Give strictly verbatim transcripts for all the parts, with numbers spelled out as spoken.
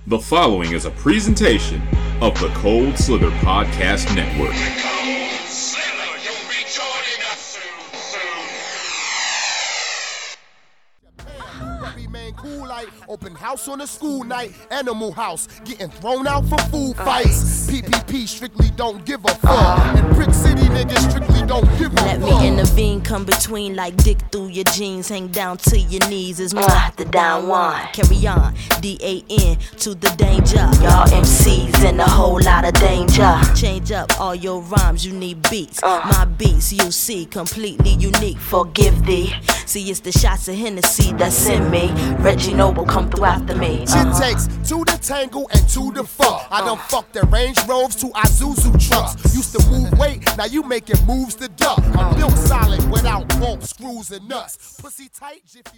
The following is a presentation of the Cold Slither Podcast Network. Open house on a school night, Animal House, getting thrown out for food fights. P P P strictly don't give a fuck, and Brick City niggas strictly don't give a fuck. Let me intervene, come between like dick through your jeans, hang down to your knees. It's more the down one. Carry on, D A N to the danger. Y'all M Cs in a whole lot of danger. Change up all your rhymes, you need beats. My beats you see completely unique. Forgive thee. See, it's the shots of Hennessy that's in me. Reggie Noble come through after me. Uh-huh. It takes two to tangle and two to fuck. I done fucked their Range Rovers to Isuzu trucks. Used to move weight, now you making moves to duck. I'm built solid without bolts, screws, and nuts. Pussy tight, jiffy.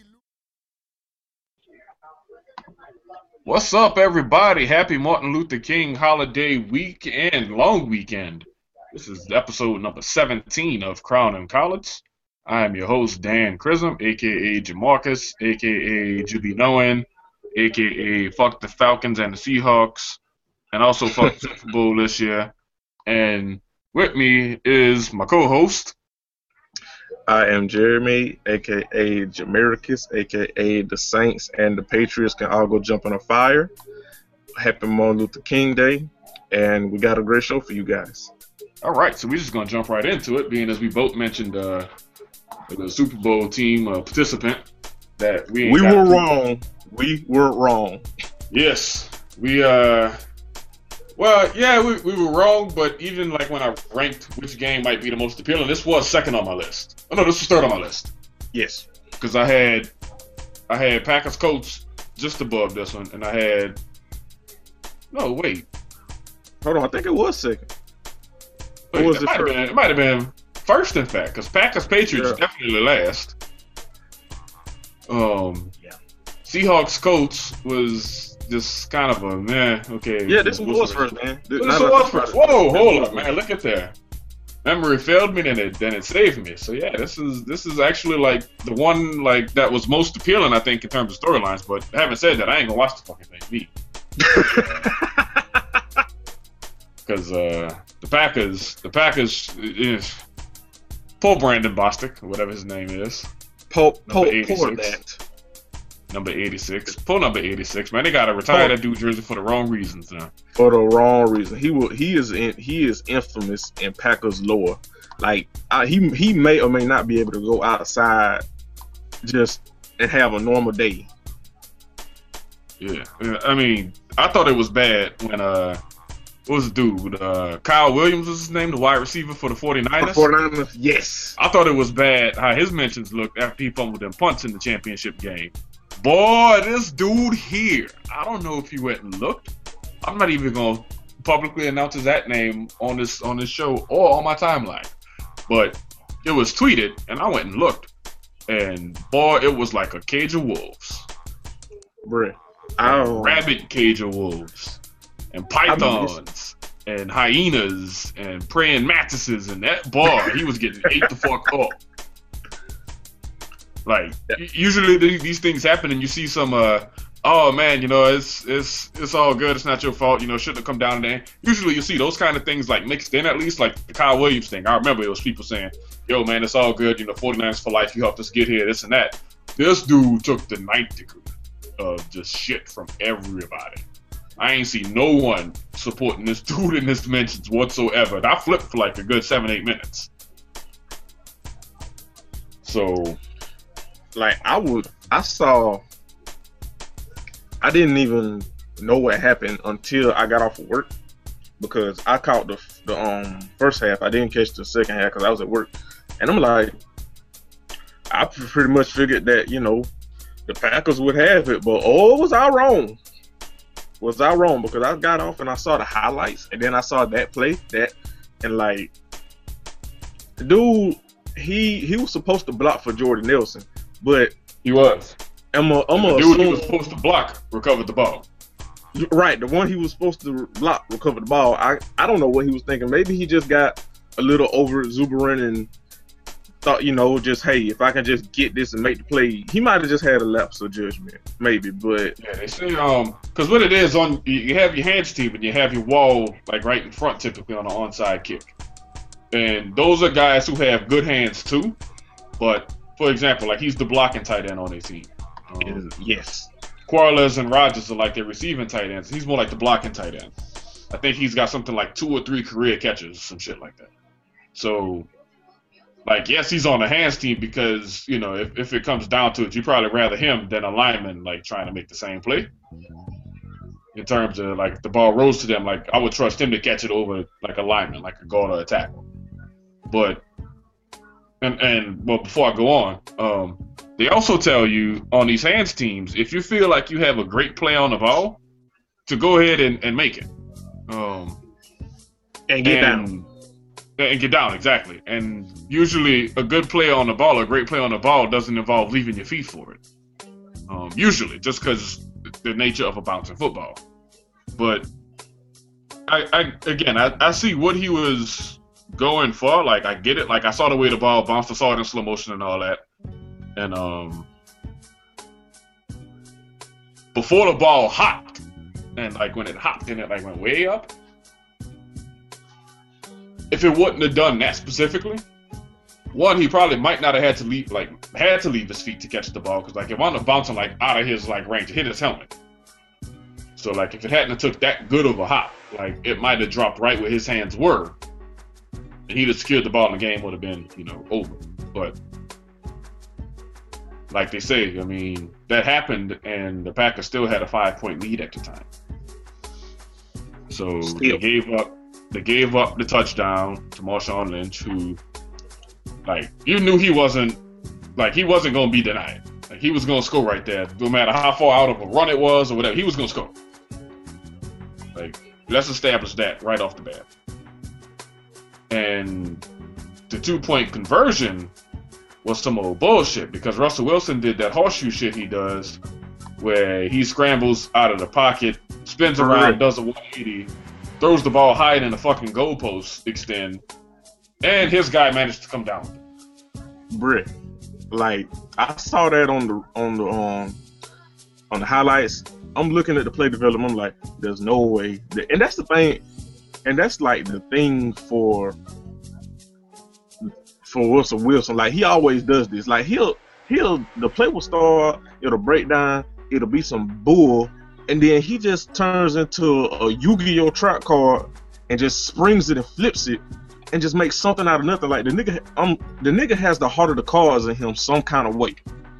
What's up, everybody? Happy Martin Luther King holiday weekend, long weekend. This is episode number seventeen of Crown and College. I am your host, Dan Chrism, a k a. Jamarcus, a k a. Juby Noen, a k a. Fuck the Falcons and the Seahawks, and also fuck the Super Bowl this year. And with me is my co-host. I am Jeremy, a k a. Jamarcus, a k a. The Saints and the Patriots can all go jump in a fire. Happy Martin Luther King Day, and we got a great show for you guys. All right, so we're just going to jump right into it, being as we both mentioned uh, the Super Bowl team uh, participant that we ain't we were to. wrong. We were wrong. Yes, we uh, well, yeah, we we were wrong. But even like when I ranked which game might be the most appealing, this was second on my list. Oh no, this was third on my list. Yes, because I had I had Packers Colts just above this one, and I had no wait. Hold on, I think it was second. Wait, was it, it might have been, it might have been first, in fact, because Packers Patriots yeah. definitely last. Um, yeah. Seahawks Colts was just kind of a meh. Okay. Yeah, this one was first, man. This one was first. Whoa, hold up, man. Look at that. Memory failed me, then it then it saved me. So yeah, this is this is actually like the one like that was most appealing, I think, in terms of storylines. But having said that, I ain't gonna watch the fucking thing. Me. Because uh, the Packers, the Packers is Paul Brandon Bostic, or whatever his name is. Paul, Paul, number Paul that. Number eighty-six. Pull number eighty-six, man. They gotta retire that dude jersey for the wrong reasons now. For the wrong reason. He will. He is in. He is infamous in Packers lore. Like I, he he may or may not be able to go outside, just and have a normal day. Yeah, I mean, I thought it was bad when uh. What was the dude? Uh, Kyle Williams was his name, the wide receiver for the forty-niners? For forty-niners, yes. I thought it was bad how his mentions looked after he fumbled them punts in the championship game. Boy, this dude here, I don't know if he went and looked. I'm not even going to publicly announce his that name on this on this show or on my timeline. But it was tweeted, and I went and looked. And boy, it was like a cage of wolves. Bruh. A rabid cage of wolves. And pythons and hyenas and praying mantises and that boy, he was getting ate the fuck up. Like yeah. usually these things happen and you see some uh oh man, you know, it's it's it's all good, it's not your fault, you know, shouldn't have come down there. Usually you see those kind of things like mixed in, at least like the Kyle Williams thing. I remember it was people saying, yo man, it's all good, you know, forty-niners for life, you helped us get here, this and that. This dude took the ninth degree of just shit from everybody. I ain't seen no one supporting this dude in his dimensions whatsoever. I flipped for like a good seven, eight minutes. So, like, I would, I saw, I didn't even know what happened until I got off of work because I caught the the um first half. I didn't catch the second half because I was at work. And I'm like, I pretty much figured that, you know, the Packers would have it, but oh, was I wrong? Was I wrong? Because I got off and I saw the highlights, and then I saw that play, that, and like, the dude, he he was supposed to block for Jordan Nelson, but he was. I'm a, I'm the a dude assume, he was supposed to block recovered the ball. Right, the one he was supposed to block recovered the ball. I I don't know what he was thinking. Maybe he just got a little over exuberant and thought, you know, just hey, if I can just get this and make the play, he might have just had a lapse of judgment, maybe. But yeah, they say um, because what it is on you have your hands team and you have your wall like right in front, typically on an onside kick, and those are guys who have good hands too. But for example, like he's the blocking tight end on their team. Um, yes, Quarles and Rogers are like their receiving tight ends. He's more like the blocking tight end. I think he's got something like two or three career catches, some shit like that. So. Like, yes, he's on the hands team because, you know, if, if it comes down to it, you'd probably rather him than a lineman, like, trying to make the same play. In terms of, like, the ball rolls to them, like, I would trust him to catch it over, like, a lineman, like a guard or a tackle. But, and, and well, before I go on, um, they also tell you on these hands teams, if you feel like you have a great play on the ball, to go ahead and, and make it. Um, and get and, down. And get down, exactly. And usually a good play on the ball, a great play on the ball doesn't involve leaving your feet for it. Um, usually, just because the nature of a bouncing football. But, I, I again, I, I see what he was going for. Like, I get it. Like, I saw the way the ball bounced. I saw it in slow motion and all that. And um, before the ball hopped, and, like, when it hopped and it, like, went way up, if it wouldn't have done that specifically, one, he probably might not have had to leave, like, had to leave his feet to catch the ball, because, like, it wound up bouncing, like, out of his, like, range. It hit his helmet. So, like, if it hadn't have took that good of a hop, like, it might have dropped right where his hands were, and he'd have secured the ball, and the game would have been, you know, over. But, like they say, I mean, that happened, and the Packers still had a five-point lead at the time. So, still. they gave up. They gave up the touchdown to Marshawn Lynch, who, like, you knew he wasn't, like, he wasn't going to be denied. Like, he was going to score right there. No matter how far out of a run it was or whatever, he was going to score. Like, let's establish that right off the bat. And the two-point conversion was some old bullshit, because Russell Wilson did that horseshoe shit he does, where he scrambles out of the pocket, spins around, right. does a one eighty, throws the ball higher than the fucking goalposts extend, and his guy managed to come down. Brick, like I saw that on the on the um on the highlights. I'm looking at the play development. I'm like, there's no way. That, and that's the thing, and that's like the thing for for Russell Wilson. Like he always does this. Like he'll he'll the play will start, it'll break down, it'll be some bull. And then he just turns into a Yu-Gi-Oh trap card and just springs it and flips it and just makes something out of nothing. Like the nigga, um, the nigga has the heart of the cards in him some kind of way.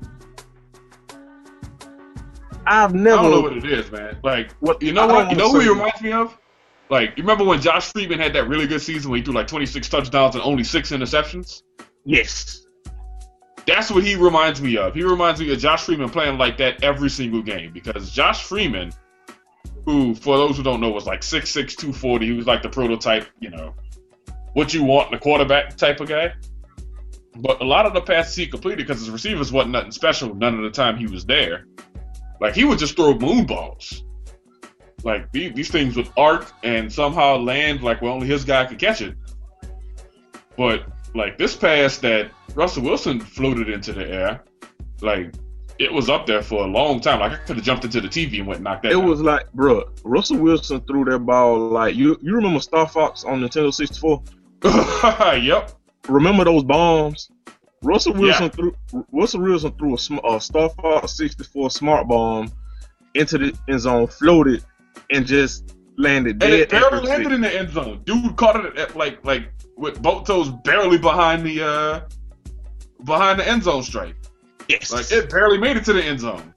I've never. I don't know what it is, man. Like, what you know? What you know who he reminds me of? Like, you remember when Josh Freeman had that really good season when he threw like twenty-six touchdowns and only six interceptions? Yes. That's what he reminds me of. He reminds me of Josh Freeman playing like that every single game, because Josh Freeman, who, for those who don't know, was like six six, two forty, he was like the prototype, you know, what you want in a quarterback type of guy. But a lot of the passes he completed, because his receivers wasn't nothing special none of the time he was there. Like, he would just throw moon balls. Like, these, these things would arc and somehow land like where only his guy could catch it. But, like, this pass that Russell Wilson floated into the air, like, it was up there for a long time. Like, I could have jumped into the T V and went and knocked that It down. was like, bro, Russell Wilson threw that ball like, you you remember Star Fox on Nintendo sixty-four? Yep. Remember those bombs? Russell Wilson Yeah. threw Russell Wilson threw a, sm- a Star Fox sixty-four smart bomb into the end zone, floated, and just landed dead. And it barely accuracy. landed in the end zone. Dude caught it at, like like with both toes barely behind the uh behind the end zone stripe. Yes. Like, it barely made it to the end zone.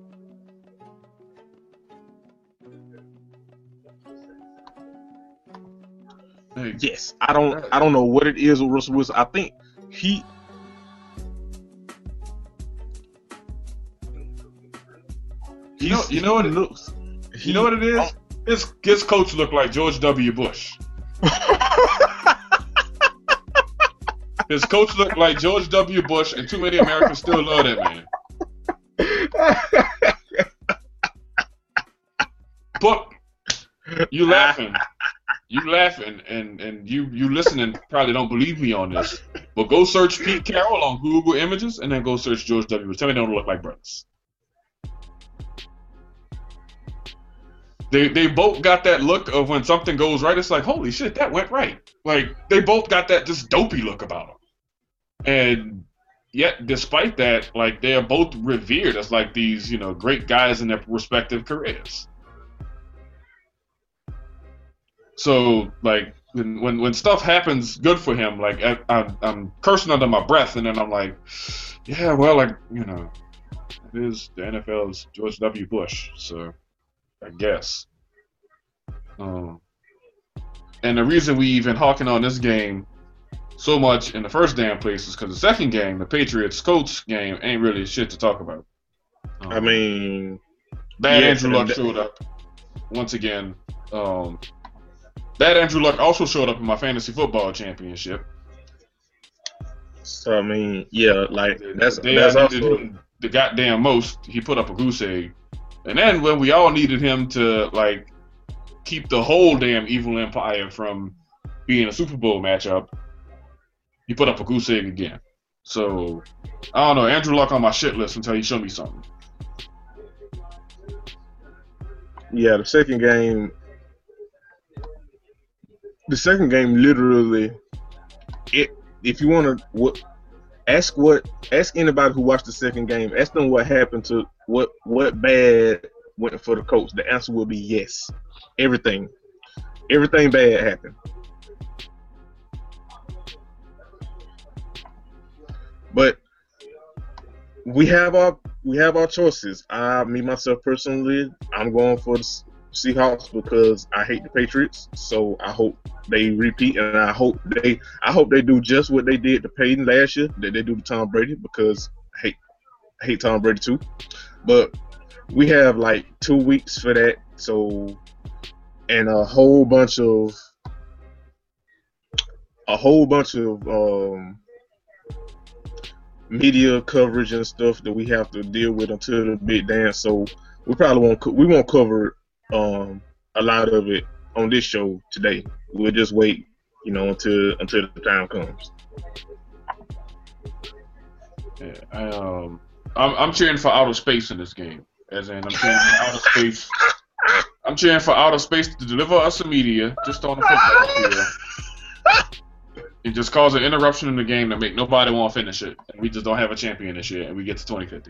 Hey, Yes, I don't I don't know what it is with Russell Wilson. I think he You know, you know what it looks. You know what it is? His his coach looked like George W. Bush. His coach looked like George W. Bush, and too many Americans still love that man. But you laughing, you laughing, and and you you listening probably don't believe me on this. But go search Pete Carroll on Google Images, and then go search George W. Bush. Tell me they don't look like brothers. They they both got that look of when something goes right, it's like, holy shit, that went right. Like, they both got that just dopey look about them. And yet, despite that, like, they are both revered as, like, these, you know, great guys in their respective careers. So, like, when when, when stuff happens good for him, like, I, I, I'm cursing under my breath, and then I'm like, yeah, well, like, you know, it is the N F L's George W. Bush, so I guess. Um, and the reason we even hawking on this game so much in the first damn place is because the second game, the Patriots-Colts game, ain't really shit to talk about. Um, I mean, bad yeah, Andrew Luck that, showed up once again. Um, bad Andrew Luck also showed up in my fantasy football championship. So I mean, yeah, like that's the day that's I needed also him the goddamn most, he put up a goose egg. And then when we all needed him to, like, keep the whole damn evil empire from being a Super Bowl matchup, he put up a goose egg again. So, I don't know, Andrew Luck on my shit list until he show me something. yeah. The second game, the second game literally, it. If you want to, what, ask what, ask anybody who watched the second game. Ask them what happened to what what bad went for the Colts. The answer will be yes. Everything, everything bad happened. But we have our we have our choices. I, me myself personally, I'm going for the Seahawks because I hate the Patriots. So I hope they repeat, and I hope they I hope they do just what they did to Peyton last year, that they do to Tom Brady, because I hate I hate Tom Brady too. But we have like two weeks for that, so and a whole bunch of a whole bunch of um, media coverage and stuff that we have to deal with until the big dance. So we probably won't we won't cover um, a lot of it on this show today. We'll just wait, you know, until until the time comes. Yeah, I, um, I'm I'm cheering for outer space in this game. As in, I'm cheering for outer space. I'm cheering for outer space to deliver us a media just on the football field, and just cause an interruption in the game that make nobody want to finish it, and we just don't have a champion this year, and we get to twenty fifty.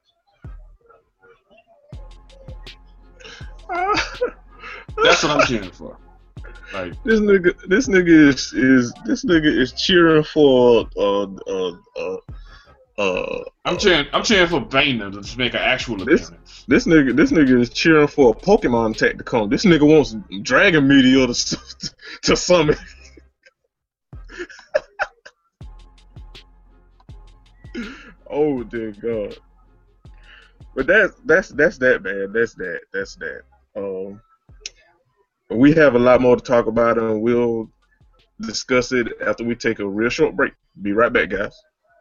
That's what I'm cheering for. Like, this nigga, this nigga is, is this nigga is cheering for uh uh uh. Uh, I'm cheering. I'm cheering for Bane to just make an actual this, appearance. This nigga, this nigga is cheering for a Pokemon attack to come. This nigga wants Dragon Meteor to to summon. Oh dear God! But that's that's that's that, man. That's that. That's that. Um, we have a lot more to talk about, and we'll discuss it after we take a real short break. Be right back, guys.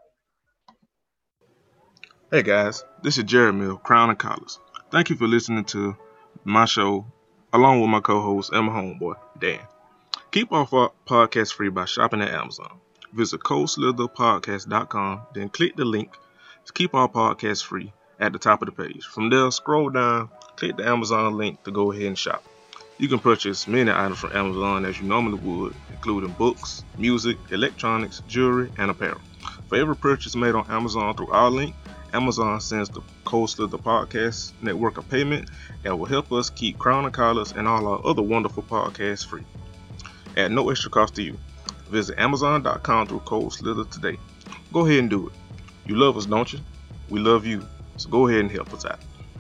Hey guys, this is Jeremy of Crown and Collars. Thank you for listening to my show, along with my co-host and my homeboy, Dan. Keep our podcast free by shopping at Amazon. Visit cold slither podcast dot com, then click the link to keep our podcast free at the top of the page. From there, scroll down, click the Amazon link to go ahead and shop. You can purchase many items from Amazon as you normally would, including books, music, electronics, jewelry, and apparel. For every purchase made on Amazon through our link, Amazon sends the Cold Slither Podcast Network a payment that will help us keep Crown and Collars and all our other wonderful podcasts free at no extra cost to you. Visit amazon dot com through Cold Slither today. Go ahead and do it. You love us, don't you? We love you. So go ahead and help us out.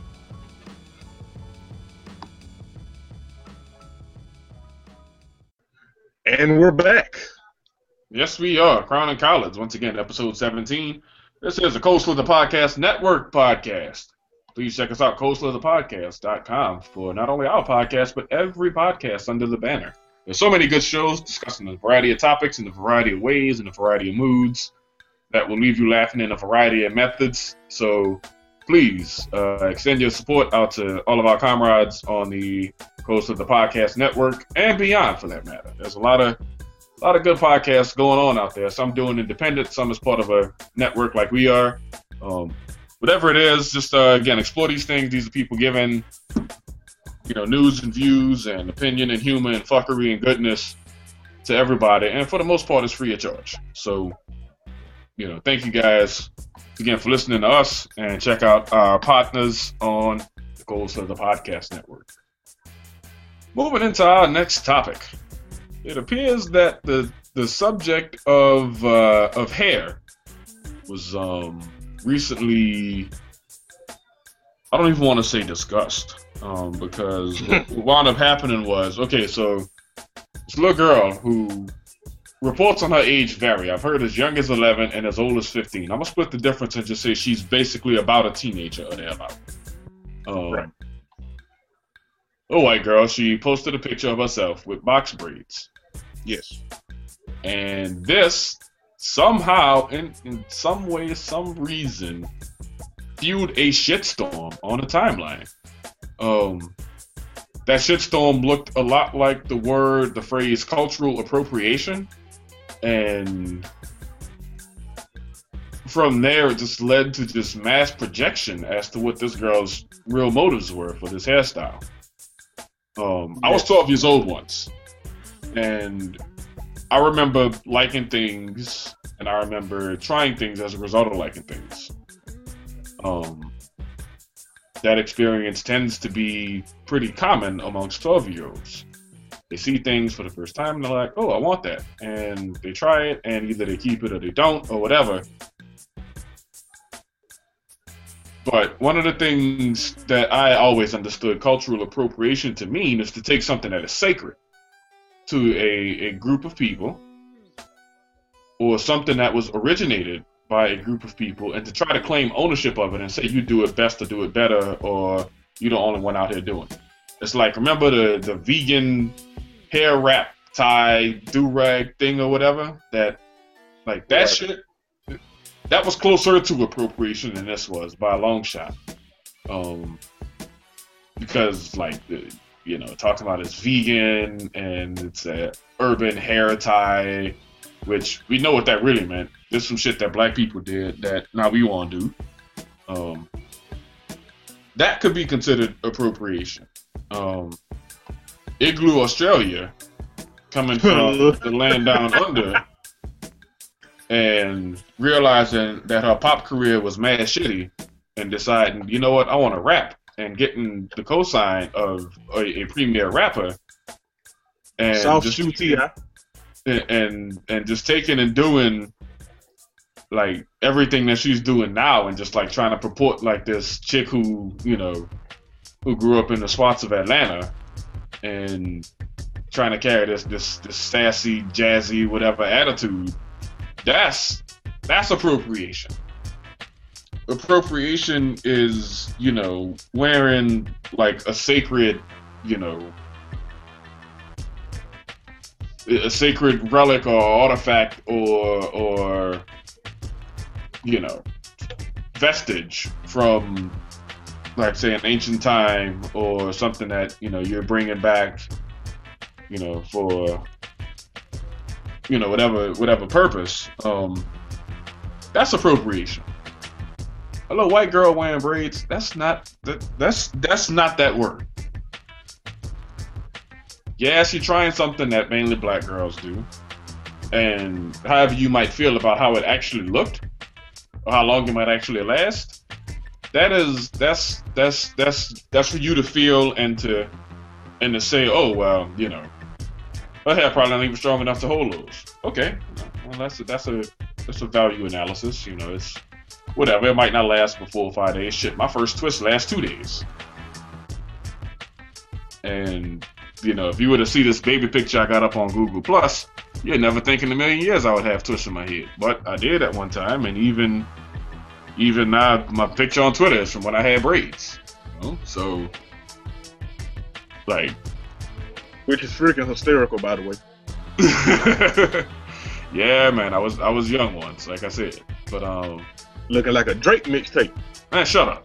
And we're back. Yes, we are. Crown and Collars, once again, episode seventeen. This is the Cold Slither Podcast Network podcast. Please check us out, cold slither podcast dot com, for not only our podcast, but every podcast under the banner. There's so many good shows discussing a variety of topics in a variety of ways, in a variety of moods, that will leave you laughing in a variety of methods. So please uh, extend your support out to all of our comrades on the Cold Slither Podcast Network and beyond, for that matter. There's a lot of a lot of good podcasts going on out there. Some doing independent, some as part of a network like we are. Um, whatever it is, just uh, again explore these things. These are people giving, you know, news and views and opinion and humor and fuckery and goodness to everybody, and for the most part, it's free of charge. So, you know, thank you guys again for listening to us, and check out our partners on the Cold Slither Podcast Network. Moving into our next topic, it appears that the the subject of uh, of hair was um, recently, I don't even want to say discussed, um, because what wound up happening was, okay, so this little girl who reports on her age vary. I've heard as young as eleven and as old as fifteen. I'm gonna split the difference and just say she's basically about a teenager or thereabout. Um, right. A white girl. She posted a picture of herself with box braids. Yes. And this somehow, in, in some way, some reason, fueled a shitstorm on the timeline. Um, that shitstorm looked a lot like the word, the phrase cultural appropriation. And from there, it just led to just mass projection as to what this girl's real motives were for this hairstyle. Um, I was twelve years old once, and I remember liking things, and I remember trying things as a result of liking things. Um, that experience tends to be pretty common amongst twelve-year-olds. They see things for the first time, and they're like, oh, I want that. And they try it, and either they keep it or they don't, or whatever. But one of the things that I always understood cultural appropriation to mean is to take something that is sacred to a, a group of people, or something that was originated by a group of people, and to try to claim ownership of it and say you do it best or do it better, or you're the only one out here doing it. It's like, remember the, the vegan hair wrap tie do-rag thing or whatever? That, like, that right. shit, that was closer to appropriation than this was by a long shot. Um, because, like, you know, talking about it's vegan and it's a urban hair tie, which we know what that really meant. There's some shit that black people did that now we want to do. Um, that could be considered appropriation. Um, Igloo Australia, coming from the land down under, and realizing that her pop career was mad shitty, and deciding, you know what, I want to rap, and getting the cosign of a, a premier rapper, and South just Shooty, huh? and, and and just taking and doing like everything that she's doing now, and just like trying to purport like this chick who, you know, who grew up in the swats of Atlanta, and trying to carry this this this sassy, jazzy, whatever attitude. That's that's appropriation. Appropriation is, you know, wearing like a sacred, you know, a sacred relic or artifact or or you know, vestige from, like, say, an ancient time, or something that, you know, you're bringing back, you know, for, you know, whatever whatever purpose. Um, that's appropriation. A little white girl wearing braids, that's not that, that's that's not that word. Yeah, she's trying something that mainly black girls do, and however you might feel about how it actually looked, or how long it might actually last, that is that's that's that's that's for you to feel and to and to say, oh well, you know, her hair probably not even strong enough to hold those. Okay, well that's a, that's a that's a value analysis. You know, it's whatever. It might not last for four or five days. Shit, my first twist lasts two days. And you know, if you were to see this baby picture I got up on Google Plus, you'd never think in a million years I would have twists in my head. But I did at one time, and even even now my picture on Twitter is from when I had braids. You know? So, like, which is freaking hysterical, by the way. Yeah, man, I was I was young once, like I said, but um, looking like a Drake mixtape. Man, shut up.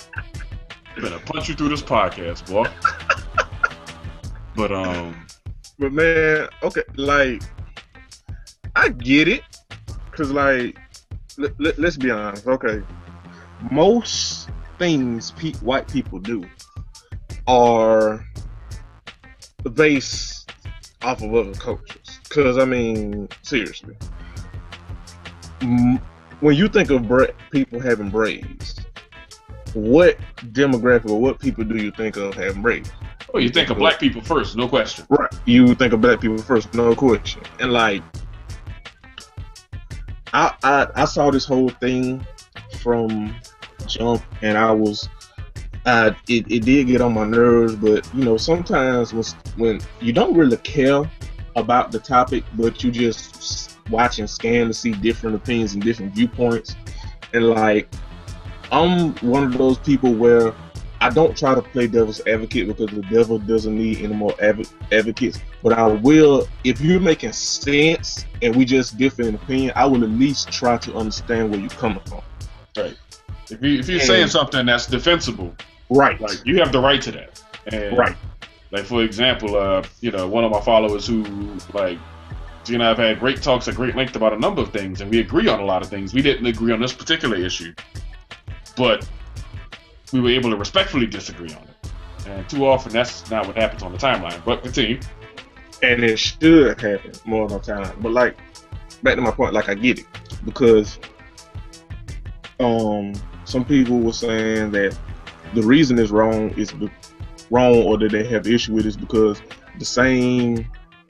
Better punch you through this podcast, boy. But um, But man, okay, like I get it, cause like let, let, let's be honest, okay, most things pe- white people do are based off of other cultures. Cause I mean, seriously, m- when you think of bra- people having braids, what demographic or what people do you think of having braids? Oh, you think of black people first, no question. Right. You think of black people first, no question. And like, I I, I saw this whole thing from jump, and I was, uh, it, it did get on my nerves. But you know, sometimes when when you don't really care about the topic, but you just watch and scan to see different opinions and different viewpoints, and like, I'm one of those people where I don't try to play devil's advocate because the devil doesn't need any more adv- advocates. But I will, if you're making sense and we just differ in opinion, I will at least try to understand where you're coming from. Right. If you if you're And, saying something that's defensible, right, like you have the right to that. And right, like for example, uh, you know, one of my followers who like, you know, I've had great talks at great length about a number of things, and we agree on a lot of things. We didn't agree on this particular issue, but we were able to respectfully disagree on it. And too often, that's not what happens on the timeline. But continue. and it should happen more of the time. But like, back to my point, like I get it because um some people were saying that the reason it's wrong is be- wrong or that they have issue with is because the same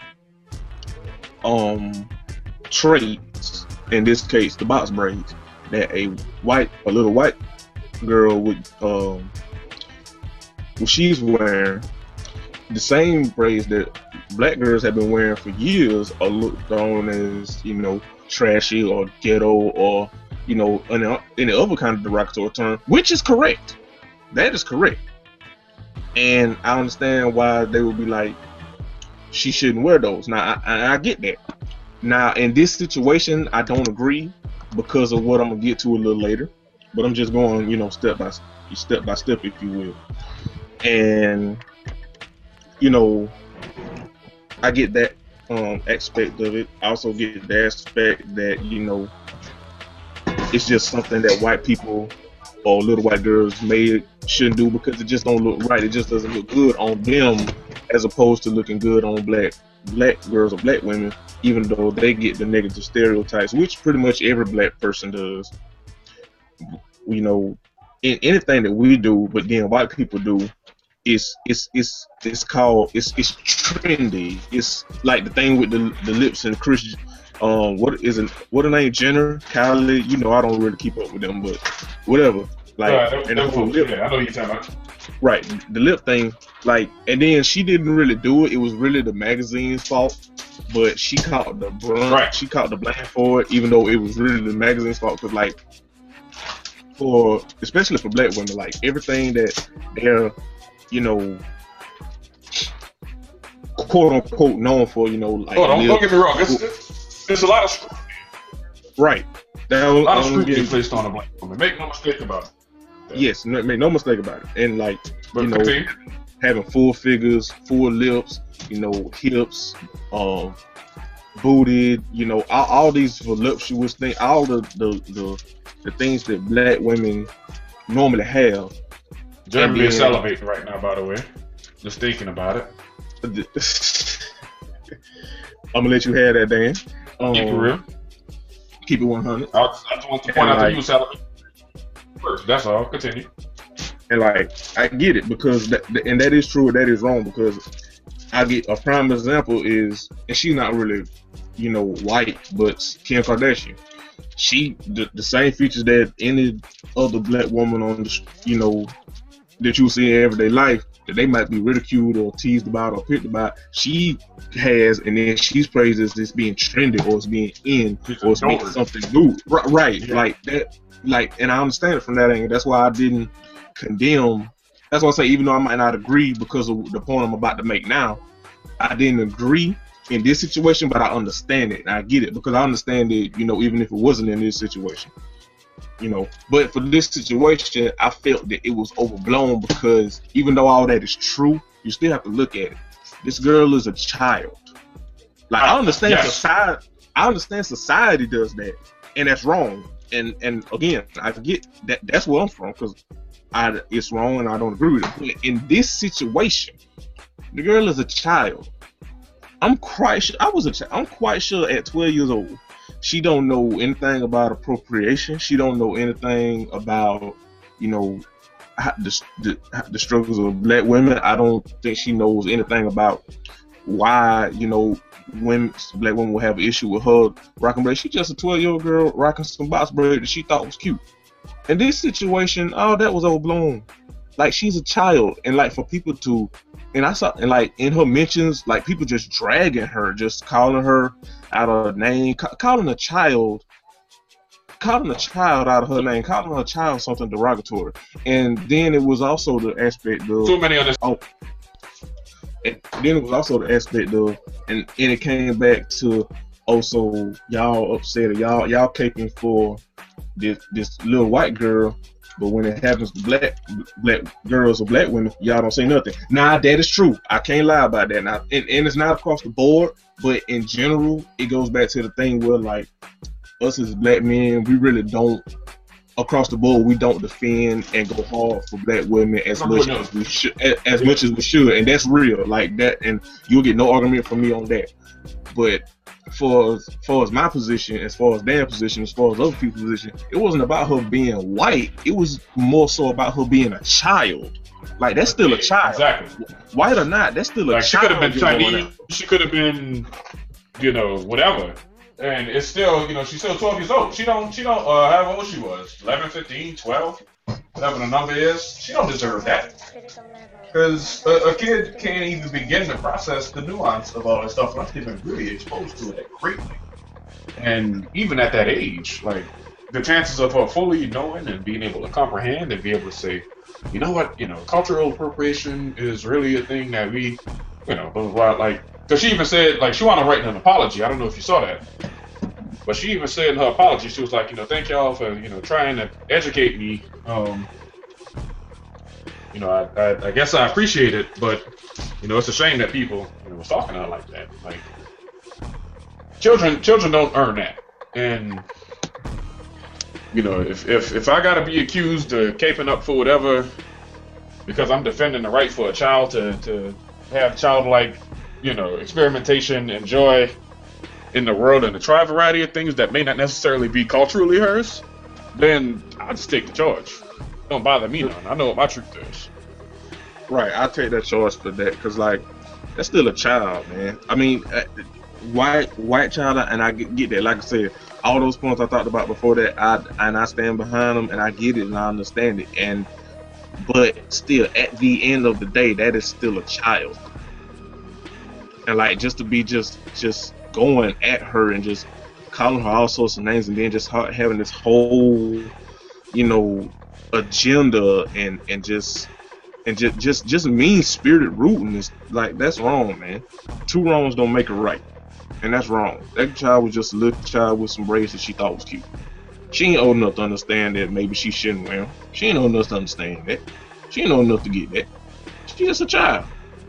um traits, in this case the box braids, that a white a little white girl with um what she's wearing, the same braids that black girls have been wearing for years are looked on as, you know, trashy or ghetto or, you know, any, any other kind of derogatory term, which is correct. That is correct. And I understand why they would be like, she shouldn't wear those. Now, I, I get that. Now, in this situation, I don't agree because of what I'm going to get to a little later. But I'm just going, you know, step by step by step, if you will. And, you know, I get that um, aspect of it. I also get the aspect that, you know, it's just something that white people or little white girls may shouldn't do because it just don't look right. It just doesn't look good on them as opposed to looking good on black black girls or black women, even though they get the negative stereotypes, which pretty much every black person does. You know, in anything that we do, but then white people do, it's it's it's it's called it's it's trendy. It's like the thing with the the lips and Chris, um, what is it? What her name? Jenner, Kylie. You know, I don't really keep up with them, but whatever. Like, Right, and that, the lip, yeah, I know what you're talking about. right, the lip thing. Like, and then she didn't really do it. It was really the magazine's fault. But she caught the brunt. Right. She caught the blame for it, even though it was really the magazine's fault. Cause like, for especially for black women, like everything that they're, you know, quote unquote known for, you know, like Oh, don't, live, don't get me wrong. It's, it's, it's a lot of scrutiny. right. That A lot of um, scrutiny yeah, placed on a black woman. Make no mistake about it. yes, no, make no mistake about it. And like, But you know, continue. having full figures, full lips, you know, hips, um, booted, you know, all, all these voluptuous things, all the, the the the things that black women normally have. Jeremy and is then- salivating right now, by the way. Just thinking about it. I'm gonna let you have that, Dan. Um, Keep it real. Keep it one hundred. I, I just want to point And out that like- you was salivating first. That's all. Continue. And like, I get it because that, and that is true, that is wrong because I get a prime example is, and she's not really, you know, white, but Kim Kardashian. She the, the same features that any other black woman on the, you know, that you see in everyday life that they might be ridiculed or teased about or picked about. She has, and then she's praised as this being trendy or it's being in or it's being something new. Right, right. Yeah. Like that. Like, and I understand it from that angle. That's why I didn't condemn. That's why I say, even though I might not agree because of the point I'm about to make now, I didn't agree in this situation, but I understand it and I get it because I understand it, you know, even if it wasn't in this situation, you know. But for this situation, I felt that it was overblown because even though all that is true, you still have to look at it. This girl is a child. Like I understand yes. society. I understand society does that, and that's wrong. And and again, I get that that's where I'm from because I it's wrong and I don't agree with it. But in this situation, the girl is a child. I'm quite sure I was a child. I'm quite sure at twelve years old, she don't know anything about appropriation. She don't know anything about, you know, the, the, the struggles of black women. I don't think she knows anything about why, you know, women, black women will have an issue with her rocking braids. She's just a twelve year old girl rocking some box braids that she thought was cute. In this situation, oh, that was overblown. Like, she's a child, and like for people to, and I saw, and like in her mentions, like people just dragging her, just calling her out of her name, ca- calling a child, calling a child out of her name, calling a child something derogatory. And then it was also the aspect of too many other. Oh, and then it was also the aspect of, and, and it came back to also y'all upset, or y'all y'all caping for this this little white girl. But when it happens to black black girls or black women, y'all don't say nothing. Nah, that is true. I can't lie about that. Now, and, and it's not across the board, but in general, it goes back to the thing where, like, us as black men, we really don't, across the board, we don't defend and go hard for black women as much as we should, as, as much as we should, and that's real, like that. And you'll get no argument from me on that. But for as far as my position, as far as Dan's position, as far as other people's position, it wasn't about her being white. It was more so about her being a child. Like, that's still a child. Exactly. White or not, that's still a like, child. She could have been Chinese. She could have been, you know, whatever. And it's still, you know, she's still twelve years old. She don't, she don't, uh, however old she was, eleven, fifteen, twelve, whatever the number is, she don't deserve that. Because a, a kid can't even begin to process the nuance of all that stuff unless they've been really exposed to it greatly. And even at that age, like, the chances of her fully knowing and being able to comprehend and be able to say, you know what, you know, cultural appropriation is really a thing that we, you know, blah, blah, blah, like, because she even said, like, she wanted to write an apology. I don't know if you saw that. But she even said in her apology, she was like, you know, thank y'all for, you know, trying to educate me. Um, you know, I, I, I guess I appreciate it, but, you know, it's a shame that people, you know, was talking to her like that. Like, children, children don't earn that. And, you know, if, if, if I got to be accused of caping up for whatever, because I'm defending the right for a child to, to have childlike, you know, experimentation and joy in the world and to try a variety of things that may not necessarily be culturally hers, then I'll just take the charge. Don't bother me none. I know what my truth is. Right, I take that charge for that because, like, that's still a child, man. I mean, uh, white white child, and I get, get that. Like I said, all those points I talked about before that, I and I stand behind them, and I get it, and I understand it. And but still, at the end of the day, that is still a child. And like, just to be just just going at her and just calling her all sorts of names, and then just ha- having this whole, you know, agenda and and just and just just just mean spirited rudeness, like, that's wrong, man. Two wrongs don't make it right, and that's wrong. That child was just a little child with some braids that she thought was cute. She ain't old enough to understand that maybe she shouldn't wear them. She ain't old enough to understand that. She ain't old enough to get that. She's just a child.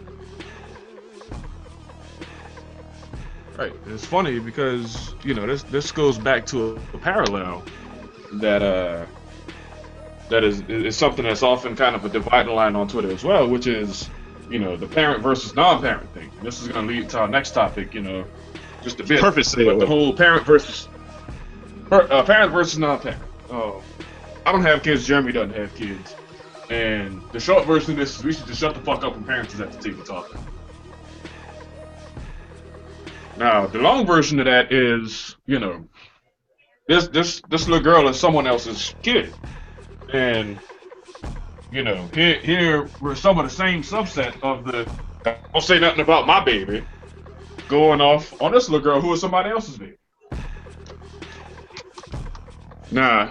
Right. It's funny because, you know, this this goes back to a, a parallel that uh that is is something that's often kind of a dividing line on Twitter as well, which is, you know, the parent versus non-parent thing. And this is going to lead to our next topic, you know, just a bit. Perfect segue. But the whole parent versus per, uh, parent versus non-parent. Uh, I don't have kids. Jeremy doesn't have kids. And the short version of this is we should just shut the fuck up when parents is at the table talking. Now, the long version of that is, you know, this this this little girl is someone else's kid, and, you know, here here we're some of the same subset of the don't say nothing about my baby going off on this little girl who is somebody else's baby. Now,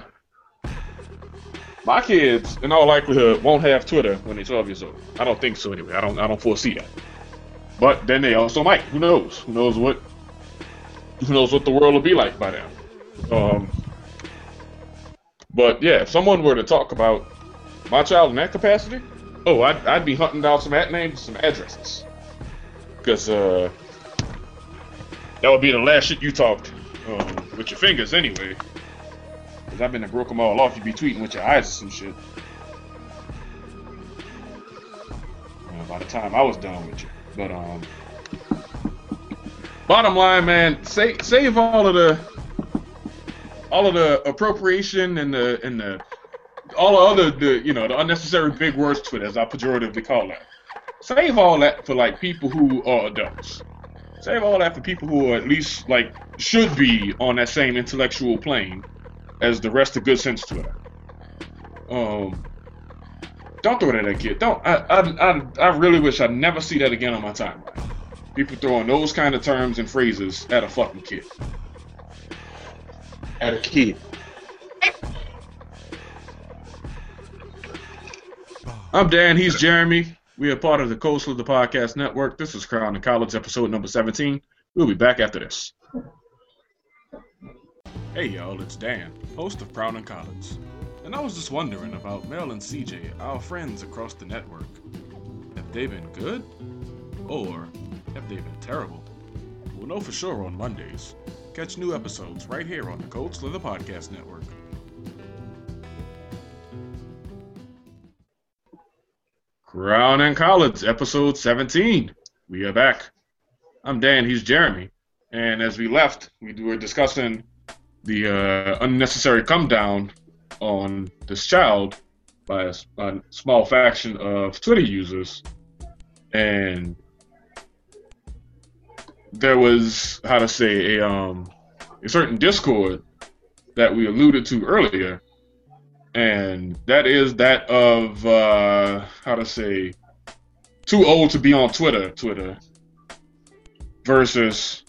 my kids, in all likelihood, won't have Twitter when they're twelve years old. I don't think so anyway. I don't I don't foresee that. But then they also might. Who knows? Who knows what? Who knows what the world will be like by then? Um. But yeah, if someone were to talk about my child in that capacity, oh, I'd, I'd be hunting down some at names, some addresses. Because uh, that would be the last shit you talked um, with your fingers anyway. Because I've been to broke them all off. You'd be tweeting with your eyes or some shit. Uh, by the time I was done with you. But um, bottom line, man, save save all of the all of the appropriation and the and the all the other the you know the unnecessary big words to it, as I pejoratively call that. Save all that for like people who are adults. Save all that for people who are at least like should be on that same intellectual plane as the rest of good sense Twitter. Um, don't throw that at that kid. Don't. I I I, I really wish I never see that again on my timeline. People throwing those kind of terms and phrases at a fucking kid. At a kid. I'm Dan. He's Jeremy. We are part of the Cold Slither Podcast Network. This is Crown and College, episode number seventeen. We'll be back after this. Hey y'all, it's Dan, host of Crown and College. And I was just wondering about Mel and C J, our friends across the network. Have they been good? Or have they been terrible? We'll know for sure on Mondays. Catch new episodes right here on the Cold Slither Podcast Network. Crown and College, episode seventeen. We are back. I'm Dan, he's Jeremy. And as we left, we were discussing the uh, unnecessary come down on this child by a, a small faction of Twitter users. And there was, how to say, a, um, a certain discord that we alluded to earlier. And that is that of, uh, how to say, too old to be on Twitter, Twitter, versus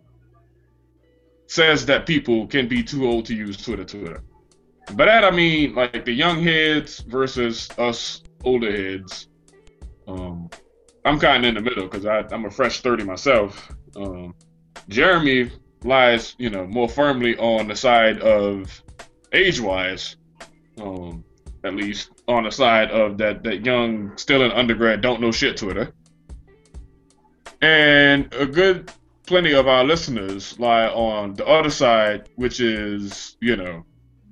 says that people can be too old to use Twitter, Twitter. By that I mean, like, the young heads versus us older heads. Um, I'm kind of in the middle because I'm a fresh thirty myself. Um, Jeremy lies, you know, more firmly on the side of age-wise. Um, at least on the side of that, that young, still in undergrad, don't know shit Twitter. And a good plenty of our listeners lie on the other side, which is, you know,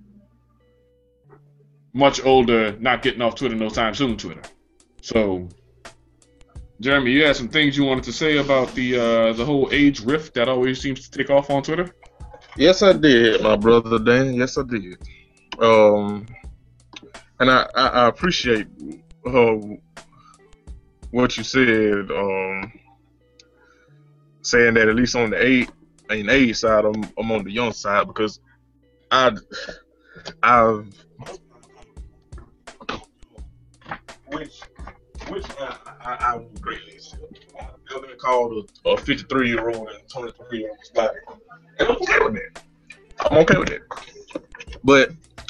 much older, not getting off Twitter no time soon Twitter. So, Jeremy, you had some things you wanted to say about the uh, the whole age rift that always seems to take off on Twitter? Yes, I did, my brother Dan. Yes, I did. Um, and I, I, I appreciate uh, what you said, um, saying that at least on the age, on the age side, I'm, I'm on the young side because I, I've, which, which I, I, I would greatly accept. I've been called a, a fifty-three year old and twenty-three year old black, and I'm okay with that. I'm okay with that. But,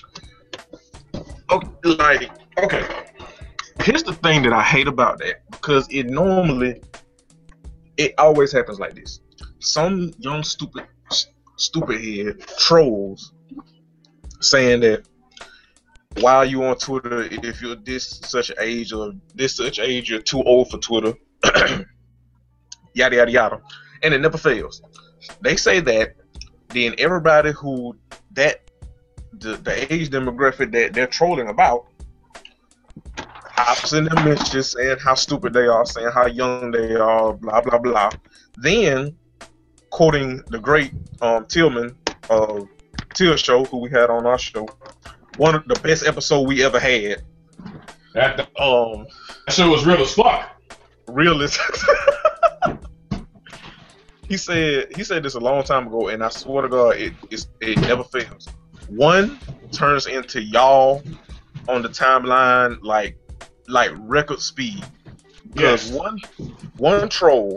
okay, like, okay, here's the thing that I hate about that, because it normally, it always happens like this. Some young stupid, stupid head trolls saying that while you on Twitter, if you're this such age or this such age, you're too old for Twitter, yada, yada, yada. And it never fails. They say that, then everybody who that the, the age demographic that they're trolling about hops in their messages saying how stupid they are, saying how young they are, blah blah blah. Then quoting the great um, Tillman uh, Till show, who we had on our show, one of the best episode we ever had. That um that show was real as fuck. Real as He said he said this a long time ago, and I swear to God, it it's, it never fails. One turns into y'all on the timeline like like record speed. Because Yes. one one troll,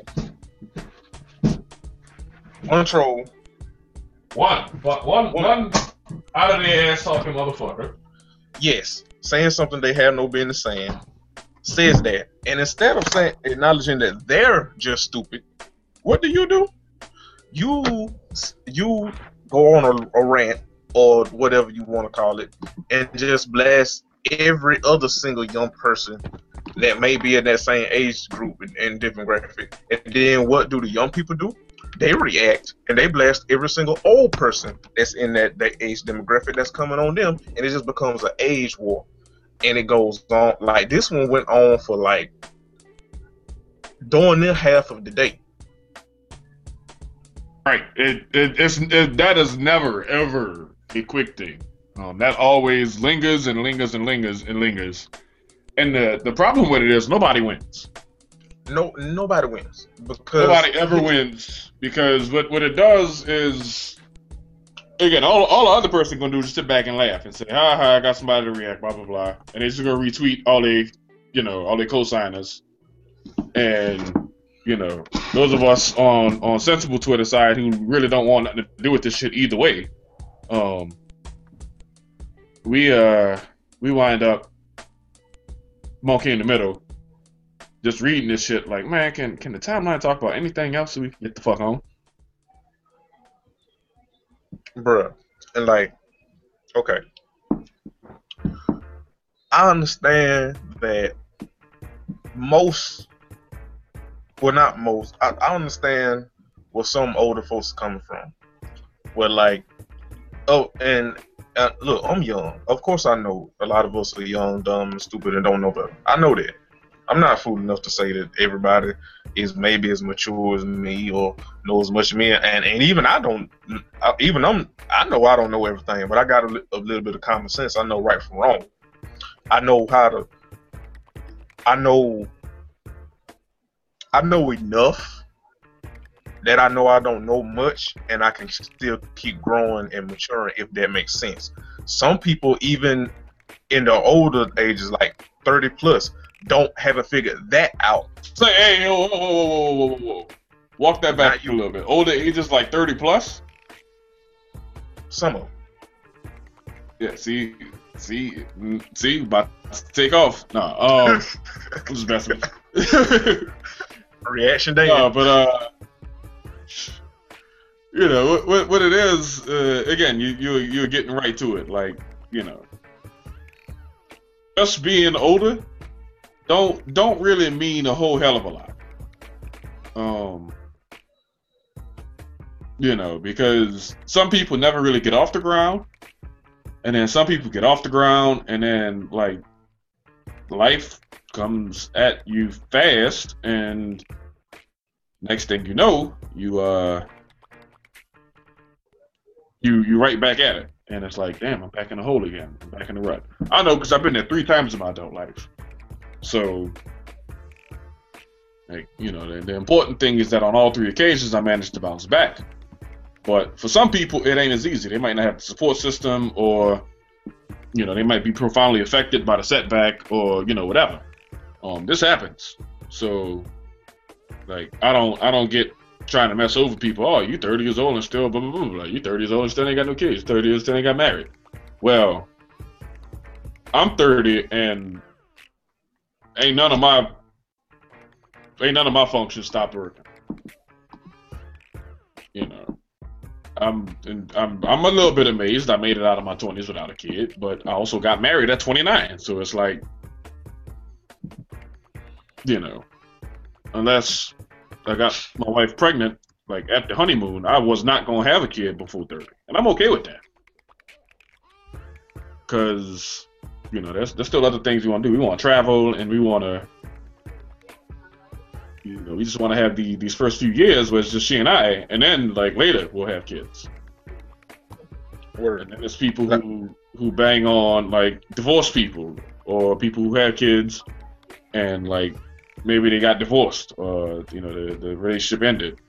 one troll, One, one, one, one out of their ass talking motherfucker. yes, saying something they have no business saying, says that, and instead of saying acknowledging that they're just stupid, what do you do? You you go on a, a rant or whatever you want to call it, and just blast every other single young person that may be in that same age group and, and demographic. And then what do the young people do? They react and they blast every single old person that's in that, that age demographic that's coming on them, and it just becomes an age war. And it goes on like this one went on for like during near half of the day. Right. It, it it's it, that is never ever a quick thing. Um, that always lingers and lingers and lingers and lingers. And the the problem with it is nobody wins. No, nobody wins because nobody ever wins because what what it does is, again, all all the other person gonna do is just sit back and laugh and say, "Ha ha, I got somebody to react," blah blah blah, and they're just gonna retweet all they, you know, all their co-signers, and you know, those of us on on sensible Twitter side who really don't want nothing to do with this shit either way, um, we uh we wind up monkey in the middle. Just reading this shit, like, man, can can the timeline talk about anything else so we can get the fuck on? Bruh. And like, okay. I understand that most, well, not most, I, I understand where some older folks are coming from. Where, like, oh, and uh, look, I'm young. Of course I know a lot of us are young, dumb, stupid, and don't know better. I know that. I'm not fool enough to say that everybody is maybe as mature as me or knows as much as me, and, and even I don't, even I'm, I know I don't know everything, but I got a, a little bit of common sense. I know right from wrong. I know how to, I know, I know enough that I know I don't know much, and I can still keep growing and maturing, if that makes sense. Some people, even in the older ages, like thirty plus, don't haven't figured that out. Say, hey, whoa, whoa, whoa, whoa, whoa, whoa, walk that back a little bit. Older ages, like thirty plus. Some of them. Yeah. See, see, see, about to take off. Nah, um, I'm just messing with you. Reaction day. No, but uh, you know what, what, what it is. Uh, again, you you you're getting right to it. Like, you know, just being older don't don't really mean a whole hell of a lot. Um, you know, because some people never really get off the ground, and then some people get off the ground, and then like life comes at you fast, and next thing you know, you uh you you right back at it, and it's like, damn, I'm back in the hole again. I'm back in the rut. I know, because I've been there three times in my adult life. So, like, you know, the, the important thing is that on all three occasions I managed to bounce back. But for some people, it ain't as easy. They might not have the support system, or, you know, they might be profoundly affected by the setback, or, you know, whatever. Um, this happens. So, like, I don't, I don't get trying to mess over people. Oh, you thirty years old and still blah blah blah. Like, you thirty years old and still ain't got no kids. thirty years still ain't got married. Well, I'm thirty and ain't none of my ain't none of my functions stopped working. You know, I'm I'm I'm a little bit amazed. I made it out of my twenties without a kid, but I also got married at twenty-nine. So it's like, you know, unless I got my wife pregnant, like at the honeymoon, I was not gonna have a kid before thirty, and I'm okay with that. Cause, you know, there's, there's still other things we want to do. We want to travel, and we want to, you know, we just want to have the these first few years where it's just she and I, and then like later we'll have kids. Word. And then there's people who who bang on like divorced people, or people who have kids, and like maybe they got divorced, or you know the the relationship ended.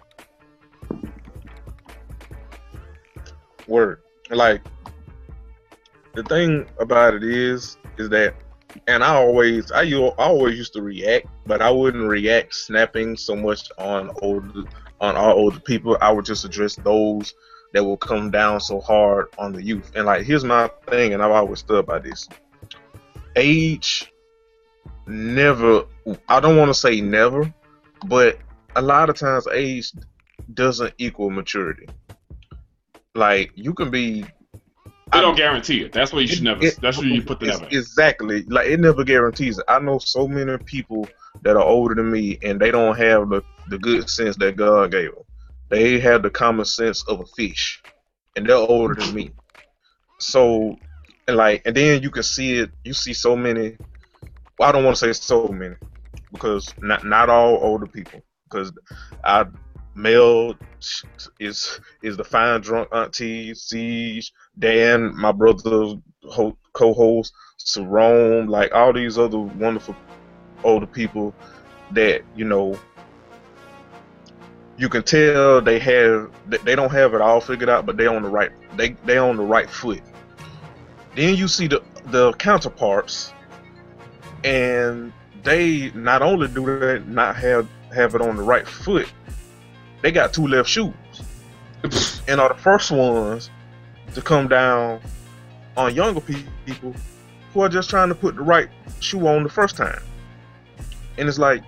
Word. Like, the thing about it is, is that, and I always, I, I always used to react, but I wouldn't react snapping so much on older, on our older people. I would just address those that will come down so hard on the youth. And like, here's my thing, and I've always stood by this: age never, I don't want to say never, but a lot of times age doesn't equal maturity. Like, you can be They don't guarantee it. That's where you should never. It, that's where you put the never. Exactly. Like it never guarantees it. I know so many people that are older than me, and they don't have the, the good sense that God gave them. They have the common sense of a fish, and they're older than me. So, and like, and then you can see it. You see so many. Well, I don't want to say so many, because not not all older people. Because I Mel is is the fine drunk auntie, Siege, Dan, my brother's ho- co-host, Sarone, like all these other wonderful older people that, you know, you can tell they have they don't have it all figured out, but they on the right they they on the right foot. Then you see the the counterparts, and they not only do they not have have it on the right foot, they got two left shoes, and are the first ones to come down on younger people who are just trying to put the right shoe on the first time. And it's like,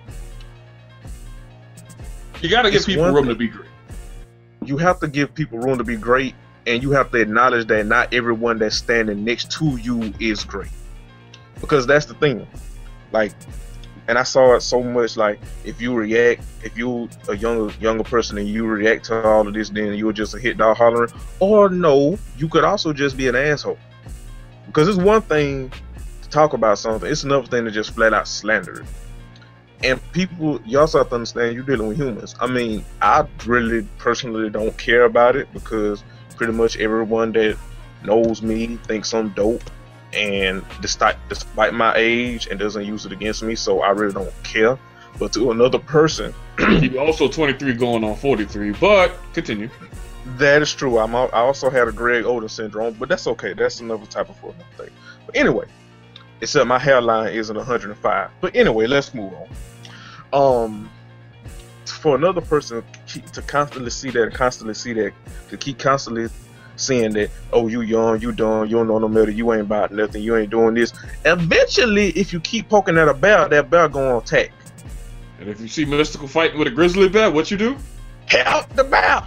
you got to give people room to be great. You have to give people room to be great, and you have to acknowledge that not everyone that's standing next to you is great, because that's the thing. Like, and I saw it so much. Like, if you react, if you a younger younger person and you react to all of this, then you're just a hit dog hollering. Or no, you could also just be an asshole. Because it's one thing to talk about something; it's another thing to just flat out slander it. And people, you also have to understand you're dealing with humans. I mean, I really personally don't care about it, because pretty much everyone that knows me thinks I'm dope, and despite despite my age, and doesn't use it against me, so I really don't care. But to another person, you're also twenty-three going on forty-three. But continue. That is true. I'm I also had a Greg Oden syndrome, but that's okay. That's another type of thing. But anyway, except my hairline isn't one hundred five. But anyway, let's move on. Um, for another person to constantly see that, constantly see that, to keep constantly saying that, oh, you young, you dumb, you don't know no better, you ain't about nothing, you ain't doing this. Eventually, if you keep poking at a bear, that bear gonna attack. And if you see Mystical fighting with a grizzly bear, what you do? Help the bear.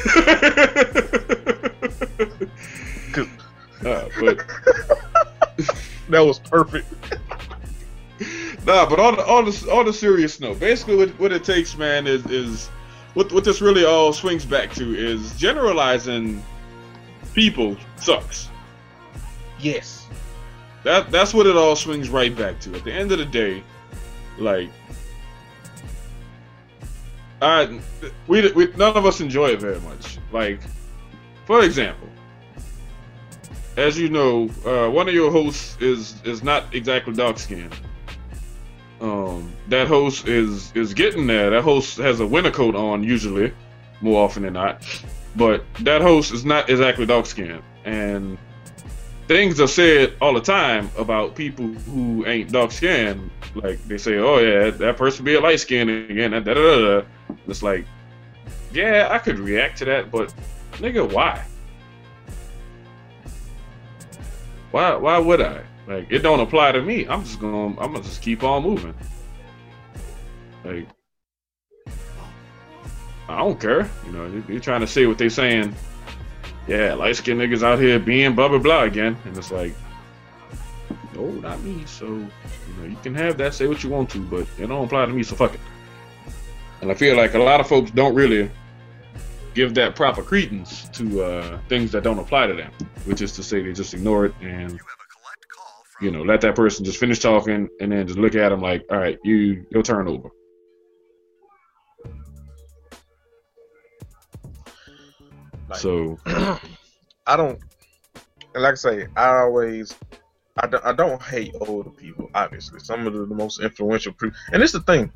uh, but that was perfect. Nah, but on the, on the, on the serious note, basically what, what it takes, man, is is what what this really all swings back to is generalizing people sucks. Yes. That that's what it all swings right back to. At the end of the day, like, I we, we none of us enjoy it very much. Like, for example, as you know, uh, one of your hosts is is not exactly dark skinned. Um, that host is is getting there. That host has a winter coat on usually, more often than not. But that host is not exactly dark skinned, and things are said all the time about people who ain't dark skinned. Like, they say, "Oh yeah, that person be a light skinned again." Da, da, da, da. It's like, yeah, I could react to that, but nigga, why? Why? Why would I? Like, it don't apply to me. I'm just gonna, I'm gonna just keep on moving. Like, I don't care. You know, you're trying to say what they saying. Yeah, light skinned niggas out here being blah blah blah again, and it's like, no, not me. So, you know, you can have that, say what you want to, but it don't apply to me. So fuck it. And I feel like a lot of folks don't really give that proper credence to uh, things that don't apply to them, which is to say they just ignore it and, you know, let that person just finish talking and then just look at them like, all right, you, your turn over. Like, so, I don't, and like I say, I always, I don't, I don't hate older people, obviously. Some of the, the most influential people, and it's the thing,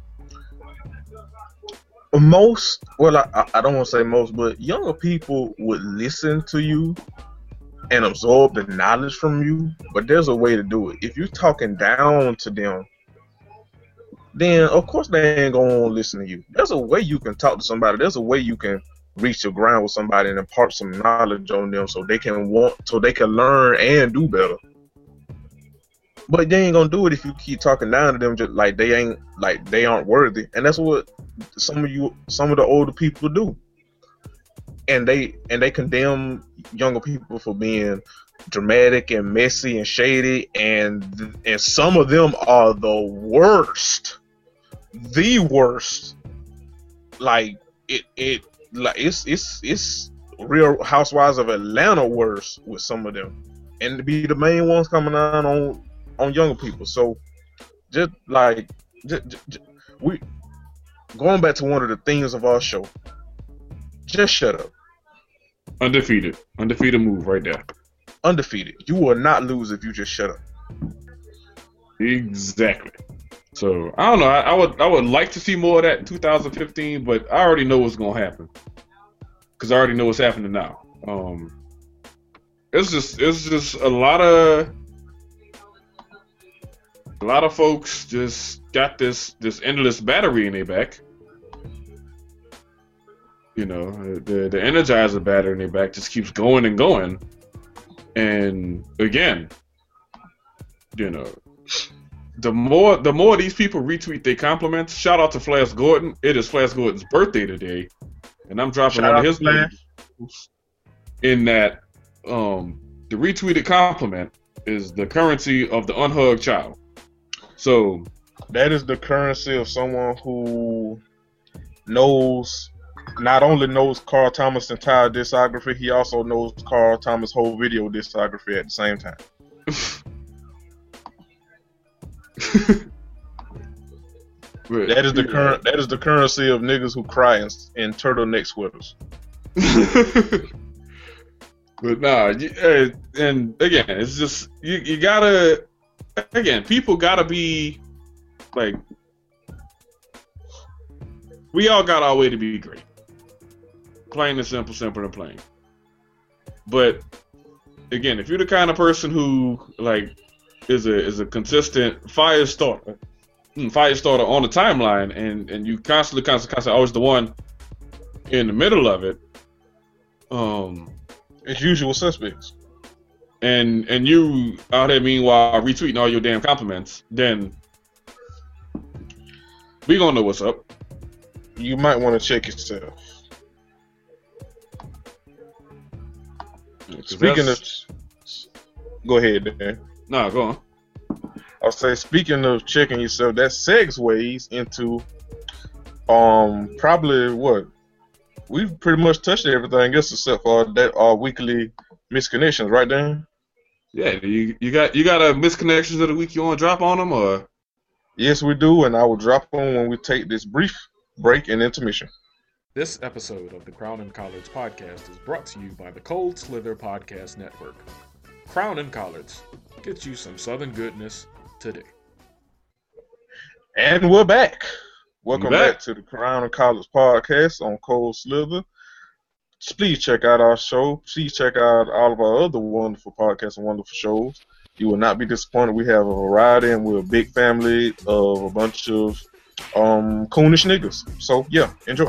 most, well, I, I don't want to say most, but younger people would listen to you and absorb the knowledge from you, but there's a way to do it. If you're talking down to them, then of course they ain't gonna listen to you. There's a way you can talk to somebody. There's a way you can reach the ground with somebody and impart some knowledge on them so they can want, so they can learn and do better. But they ain't gonna do it if you keep talking down to them, just like they ain't, like they aren't worthy. And that's what some of you, some of the older people do. And they and they condemn younger people for being dramatic and messy and shady, and and some of them are the worst, the worst. Like it, it, like it's it's it's Real Housewives of Atlanta worse with some of them, and to be the main ones coming on on on younger people. So just like just, just, we going back to one of the themes of our show, just shut up. Undefeated, undefeated move right there. Undefeated. You will not lose if you just shut up. Exactly. So I don't know. I, I would I would like to see more of that in two thousand fifteen, but I already know what's gonna happen because I already know what's happening now. Um, it's just it's just a lot of a lot of folks just got this this endless battery in their back. You know, the the Energizer battery in their back just keeps going and going. And again, you know, the more the more these people retweet their compliments. Shout out to Flash Gordon. It is Flash Gordon's birthday today, and I'm dropping Shout one of his Flash. in that um, the retweeted compliment is the currency of the unhugged child. So that is the currency of someone who knows. Not only knows Carl Thomas' entire discography, he also knows Carl Thomas' whole video discography at the same time. but, that is the yeah. current. That is the currency of niggas who cry in, in turtleneck sweaters. But nah, you, uh, and again, it's just you. You gotta again, people gotta be like, we all got our way to be great. Plain and simple, simple and plain. But again, if you're the kind of person who like is a is a consistent fire starter, fire starter on the timeline, and and you constantly, constantly, constantly always the one in the middle of it, um, it's usual suspects. And and you out there meanwhile retweeting all your damn compliments, then we gonna know what's up. You might want to check yourself. Speaking of, go ahead, Dan. Nah, go on. I'll say, speaking of checking yourself, that segues into um probably what we've pretty much touched everything else except for that our weekly misconnections, right, Dan? Yeah, you you got you got a misconnections of the week you want to drop on them, or? Yes, we do, and I will drop them when we take this brief break and intermission. This episode of the Crown and Collards podcast is brought to you by the Cold Slither Podcast Network. Crown and Collards, get you some Southern goodness today. And we're back. Welcome back. back to the Crown and Collards podcast on Cold Slither. Please check out our show. Please check out all of our other wonderful podcasts and wonderful shows. You will not be disappointed. We have a variety, and we're a big family of a bunch of um coonish niggas. So yeah, enjoy.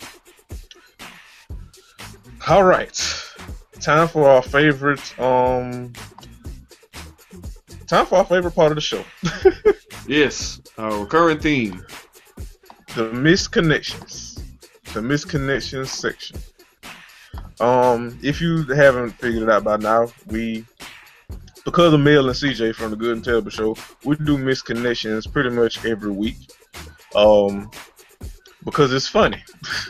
All right, time for our favorite um time for our favorite part of the show. Yes, our recurring theme, the misconnections, the misconnections section. Um, if you haven't figured it out by now, we, because of Mel and C J from the Good and Terrible Show, we do misconnections pretty much every week. Um, because it's funny,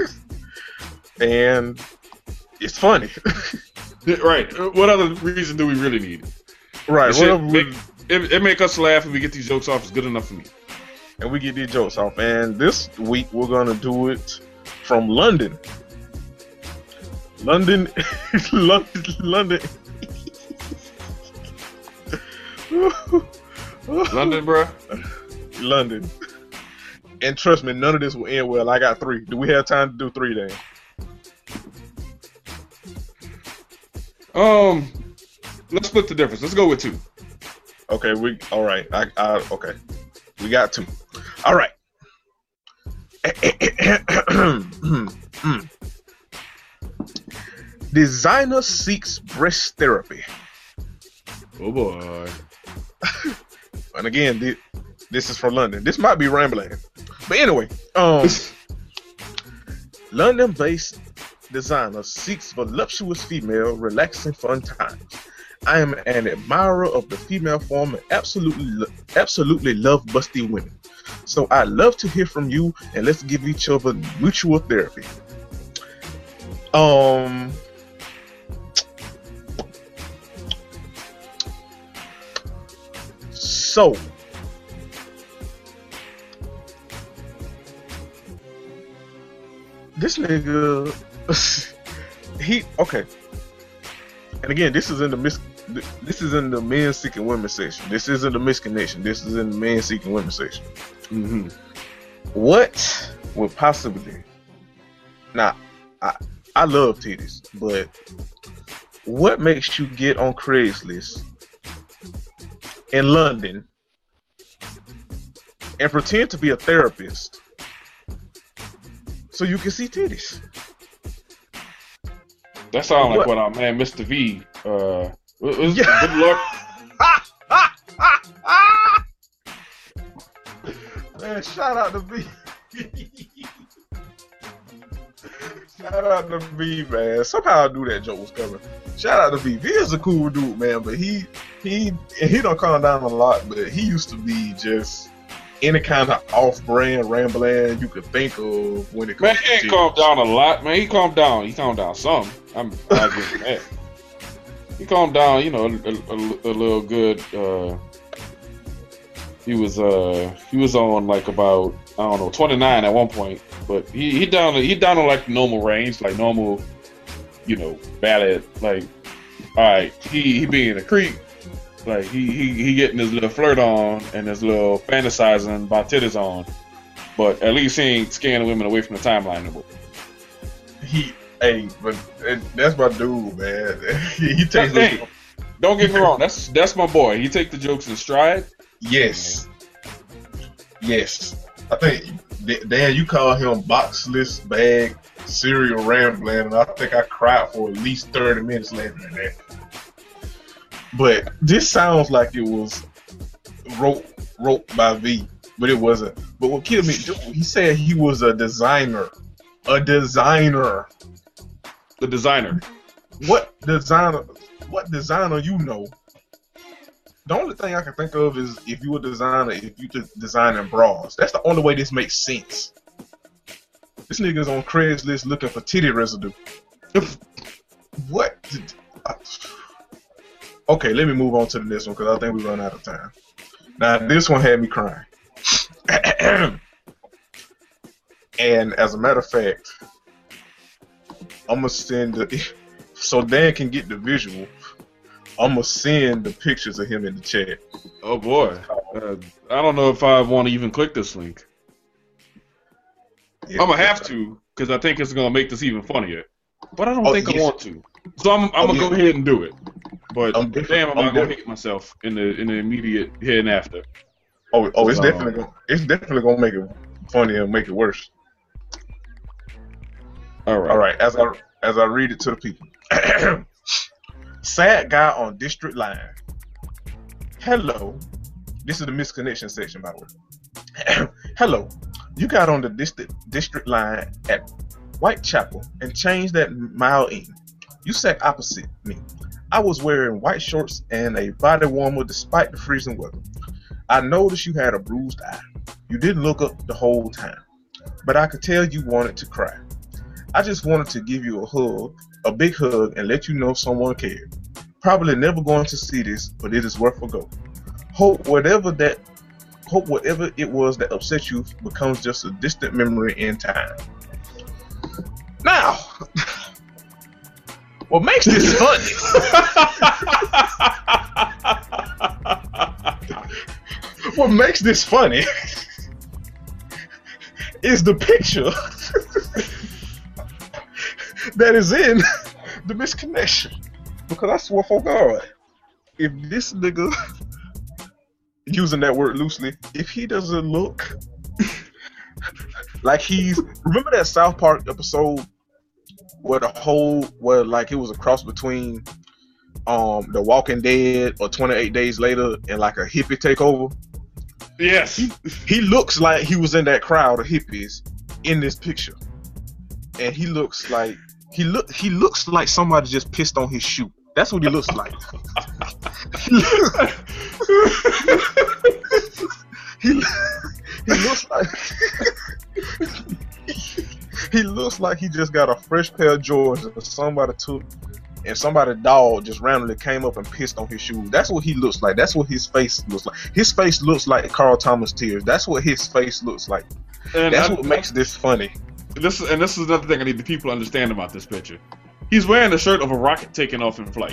and it's funny. right? What other reason do we really need? Right. It, What make, it, it make us laugh and we get these jokes off. It's good enough for me. And we get these jokes off. And this week we're gonna do it from London. London, London, London. London, bro. London. And trust me, none of this will end well. I got three. Do we have time to do three then? Um, let's split the difference. Let's go with two. Okay, we all right. I, I okay. We got two. All right. Designer seeks breast therapy. Oh boy. And again, this, this is from London. This might be rambling. But anyway, um, London-based designer seeks voluptuous female relaxing fun times. I am an admirer of the female form and absolutely, absolutely love busty women. So I love to hear from you, and let's give each other mutual therapy. Um. So. This nigga, he okay. And again, this is in the mis. This is in the men seeking women section. This isn't the misconnection. This is in the men seeking women section. Mm-hmm. What would possibly? Now, I I love titties, but what makes you get on Craigslist in London and pretend to be a therapist so you can see titties? That sounds like What? what our man Mister V. Uh, was, Yeah. Good luck. Man, shout out to V. Shout out to V, man. Somehow I knew that joke was coming. Shout out to V. V is a cool dude, man, but he he he don't calm down a lot, but he used to be just any kind of off-brand rambling you could think of when it comes Man, to he ain't titties. calmed down a lot, man. He calmed down. He calmed down some. I'm I give him that. He calmed down, you know, a, a, a little good. Uh, he was uh he was on like about I don't know twenty-nine at one point, but he he down to, he down to like normal range, like normal, you know, ballad. Like, all right, he he being a creep. Like he, he he getting his little flirt on and his little fantasizing about titties on, but at least he ain't scaring women away from the timeline no more. He, hey, but uh, that's my dude, man. he, he takes Hey, the, don't get me wrong, that's that's my boy. He take the jokes in stride. yes, yes. I think Dan, you call him boxless bag serial rambling, and I think I cried for at least thirty minutes later than that. But this sounds like it was wrote wrote by V, but it wasn't. But what killed me, he said he was a designer, a designer. The designer. What designer? What designer you know? The only thing I can think of is if you were a designer, if you just designing bras. That's the only way this makes sense. This nigga's on Craigslist looking for titty residue. What? Did, I, okay, let me move on to the next one because I think we run out of time. Now this one had me crying. And as a matter of fact, I'm gonna send the so Dan can get the visual. I'm gonna send the pictures of him in the chat. Oh boy, uh, I don't know if I want to even click this link. Yeah, I'm gonna have to because I think it's gonna make this even funnier. But I don't Oh, think yes. I want to, so I'm, I'm Oh, gonna yeah. go ahead and do it. But I'm def- damn, I'm, I'm not gonna def- hate myself in the in the immediate here and after. Oh, oh, it's So- definitely gonna, it's definitely gonna make it funnier and make it worse. All right, All right, as I as I read it to the people. Sad guy on district line. Hello. This is the misconnection section, by the way. Hello. You got on the district district line at Whitechapel and changed that mile in. You sat opposite me. I was wearing white shorts and a body warmer despite the freezing weather. I noticed you had a bruised eye. You didn't look up the whole time, but I could tell you wanted to cry. I just wanted to give you a hug, a big hug, and let you know someone cared. Probably never going to see this, but it is worth a go. Hope whatever that, hope whatever it was that upset you becomes just a distant memory in time. Now, what makes this funny? What makes this funny is the picture that is in the misconnection. Because I swear for God, if this nigga, using that word loosely, if he doesn't look like he's, remember that South Park episode where the whole, where like it was a cross between um The Walking Dead or twenty-eight Days Later and like a hippie takeover? yes, He, he looks like he was in that crowd of hippies in this picture, and he looks like he look he looks like somebody just pissed on his shoe. That's what he looks like. he, he looks like he looks like he just got a fresh pair of Jordans that somebody took, and somebody's dog just randomly came up and pissed on his shoes. That's what he looks like. That's what his face looks like. His face looks like Carl Thomas tears. That's what his face looks like. And that's I, what makes this funny. This and this is another thing I need the people to understand about this picture. He's wearing a shirt of a rocket taking off in flight.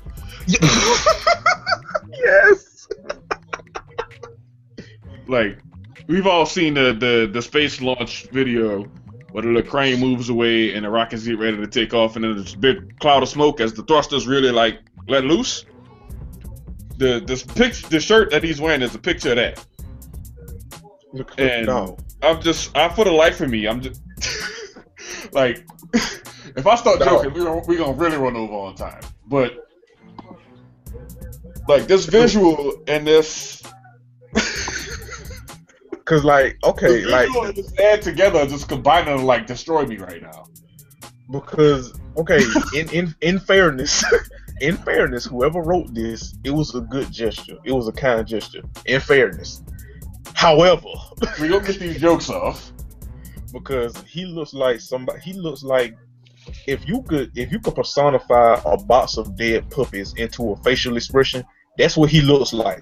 Yes. Like, we've all seen the, the, the space launch video where the little crane moves away and the rockets get ready to take off, and then there's a big cloud of smoke as the thrusters really like let loose. The this picture, the shirt that he's wearing is a picture of that. Look, and no. I'm just, I for the life of me, I'm just like, if I start joking, we're gonna, we're gonna really run over on time. But like this visual and this. Cause like okay, the like just add together, just combining to like destroy me right now. Because okay, in in in fairness, in fairness, whoever wrote this, it was a good gesture. It was a kind gesture. In fairness, however, we gonna get these jokes off because he looks like somebody. He looks like if you could if you could personify a box of dead puppies into a facial expression, that's what he looks like.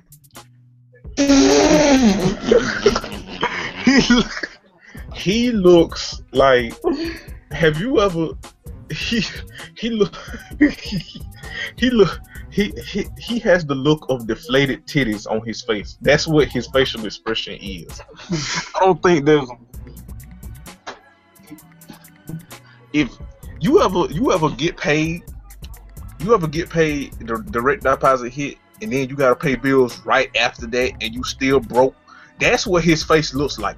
he, he looks like. Have you ever? He he look he, he look he, he he has the look of deflated titties on his face. That's what his facial expression is. I don't think there's. If you ever you ever get paid, you ever get paid the direct deposit hit, and then you gotta pay bills right after that, and you still broke. That's what his face looks like.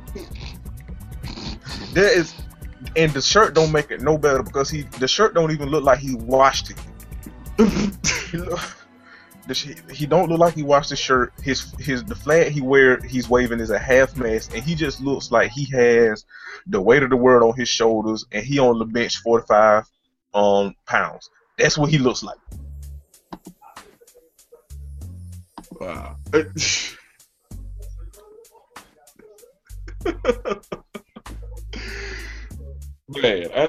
There is, and the shirt don't make it no better because he the shirt don't even look like he washed it. he, look, the, he don't look like he washed the shirt. His his the flag he wear he's waving is a half mast, and he just looks like he has the weight of the world on his shoulders, and he on the bench forty-five um pounds. That's what he looks like. Wow. Man, I...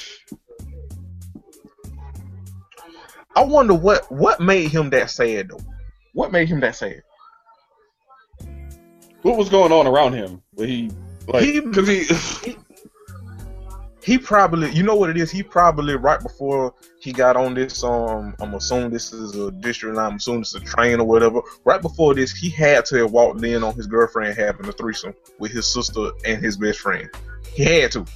I wonder what what made him that sad though. What made him that sad? What was going on around him? Where he like he, cause he, he he probably you know what it is. He probably right before he got on this um I'm assuming this is a district line. I'm assuming it's a train or whatever. Right before this, he had to have walked in on his girlfriend having a threesome with his sister and his best friend. He had to.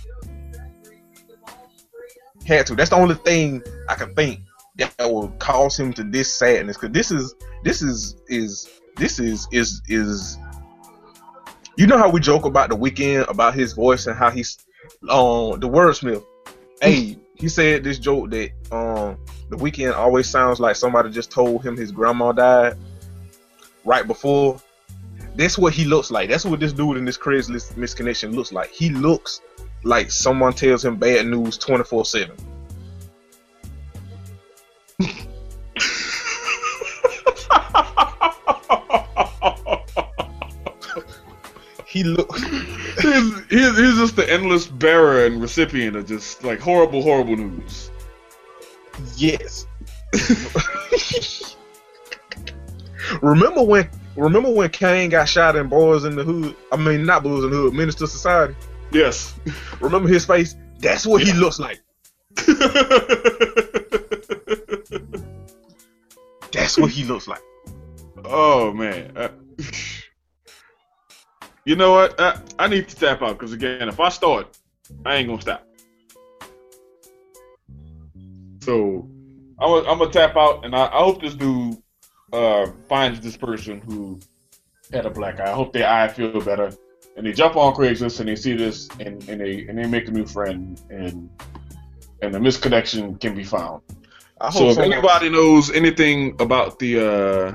Had to. That's the only thing I can think that will cause him to this sadness. Cause this is this is is this is is is. You know how we joke about The Weeknd, about his voice and how he's um the wordsmith. Hey, he said this joke that um The Weeknd always sounds like somebody just told him his grandma died right before. That's what he looks like. That's what this dude in this Craigslist misconnection looks like. He looks like someone tells him bad news twenty-four seven. He look. he's, he's, he's just the endless bearer and recipient of just like horrible, horrible news. Yes. remember when? Remember when Kane got shot in Boys in the Hood? I mean, not Boys in the Hood, Minister Society. Yes. Remember his face? That's what yeah. he looks like. That's what he looks like. Oh man. Uh, you know what? I, I need to tap out because again, if I start, I ain't gonna stop. So I'm gonna, I'm gonna tap out, and I, I hope this dude uh, finds this person who had a black eye. I hope their eye feel better, and they jump on Craigslist and they see this, and, and they and they make a new friend, and and the misconnection can be found. I so if so anybody knows anything about the uh,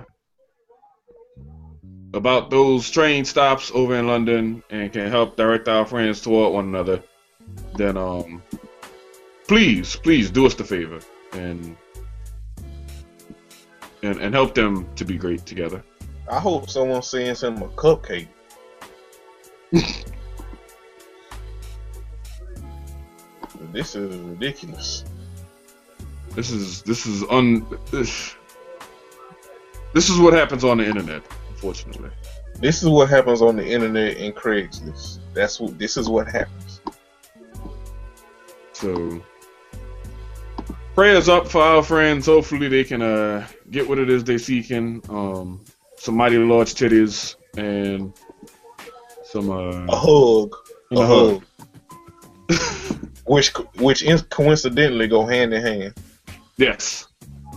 about those train stops over in London and can help direct our friends toward one another, then um, please, please do us the favor and and, and help them to be great together. I hope someone sends him a cupcake. This is ridiculous. This is this is un this, this is what happens on the internet, unfortunately. This is what happens on the internet and Craigslist. That's what this is what happens. So prayers up for our friends. Hopefully they can uh, get what it is they're seeking. Um, some mighty large titties and some uh, a hug, and a, a hug, hug. which which coincidentally go hand in hand. Yes.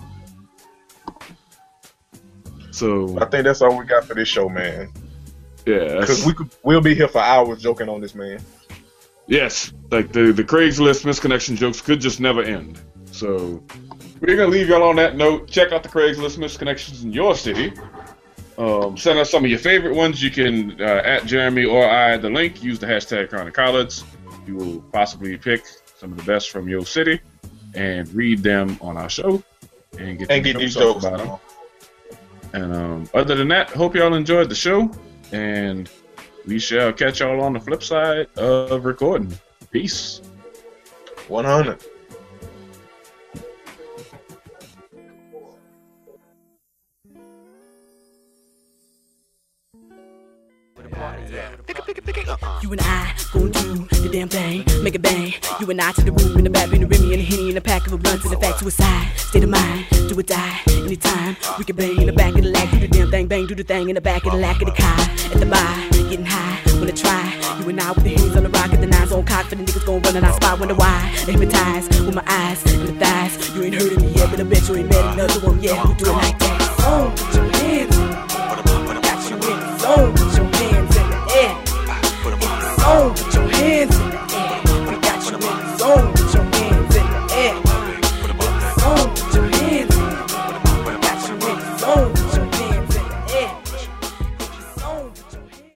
So I think that's all we got for this show, man. Yeah, because we could we'll be here for hours joking on this man. Yes, like the the Craigslist misconnection jokes could just never end. So we're gonna leave y'all on that note. Check out the Craigslist misconnections in your city. Um, send us some of your favorite ones. You can uh, at Jeremy or I the link. Use the hashtag Crown and Collards. You will possibly pick some of the best from your city and read them on our show and get, and get these jokes about them. And um, other than that, hope y'all enjoyed the show, and we shall catch y'all on the flip side of recording. Peace. one hundred. You and I gon' do the damn thing, make it bang. You and I to the room in the back, in the Remy and the Henny and a pack of a blunt to the fact suicide. State of mind, do or die, anytime. We can bang in the back of the lag, do the damn thing, bang, do the thing in the back of the lack of the car. At the bar, getting high, wanna try. You and I with the Hennies on the rock and the nines on cock for the niggas gon' run in our spot, wonder why. They hypnotized with my eyes in the